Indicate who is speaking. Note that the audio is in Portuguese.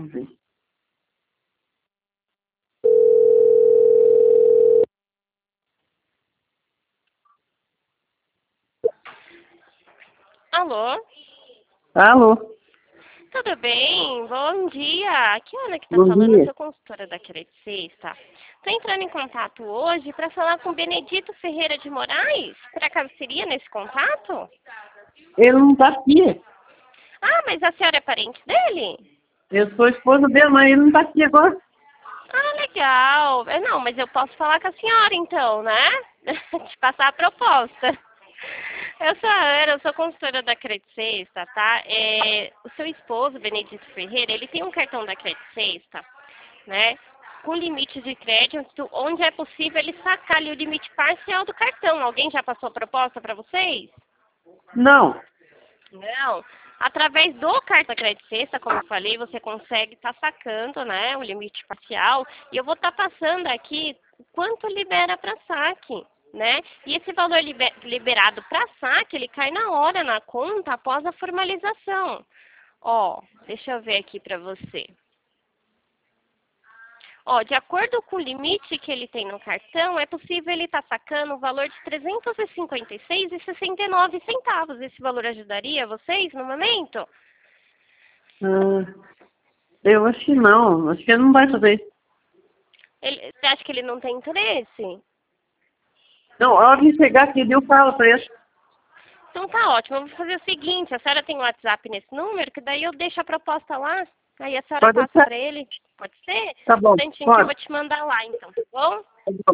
Speaker 1: sei.
Speaker 2: Alô?
Speaker 1: Alô?
Speaker 2: Tudo bem? Bom dia. Aqui é a Ana que está
Speaker 1: Bom
Speaker 2: falando, eu
Speaker 1: dia.
Speaker 2: sou consultora da Credit Sexta. Estou entrando em contato hoje para falar com o Benedito Ferreira de Moraes. Por acaso seria nesse contato?
Speaker 1: Ele não está aqui.
Speaker 2: Ah, mas a senhora é parente dele?
Speaker 1: Eu sou esposa dele, mas ele não está aqui agora.
Speaker 2: Ah, legal. Não, mas eu posso falar com a senhora então, né? Te passar a proposta. Eu sou a Ana, eu sou consultora da Credit Sexta, tá? O seu esposo, Benedito Ferreira, ele tem um cartão da Credit Sexta, né? Com limite de crédito, onde é possível ele sacar ali o limite parcial do cartão. Alguém já passou a proposta para vocês?
Speaker 1: Não.
Speaker 2: Não. Através do cartão Credit Sexta, como eu falei, você consegue estar sacando, né, o limite parcial. E eu vou estar passando aqui o quanto libera para saque, né? E esse valor liberado para saque, ele cai na hora na conta após a formalização. Ó, deixa eu ver aqui para você. Ó, de acordo com o limite que ele tem no cartão, é possível ele estar sacando o valor de R$ 356,69. Esse valor ajudaria vocês no momento?
Speaker 1: Eu acho que não. Acho que ele não vai fazer isso.
Speaker 2: Você acha que ele não tem interesse?
Speaker 1: Não, a hora de chegar aqui, eu falo para ele.
Speaker 2: Então tá ótimo. Eu vou fazer o seguinte, a senhora tem um WhatsApp nesse número, que daí eu deixo a proposta lá, aí a senhora
Speaker 1: Pode
Speaker 2: passa
Speaker 1: deixar.
Speaker 2: para ele. Pode ser?
Speaker 1: Tá bom,
Speaker 2: Instantinho que eu
Speaker 1: pode.
Speaker 2: vou te mandar lá então, tá bom?
Speaker 1: Tá bom.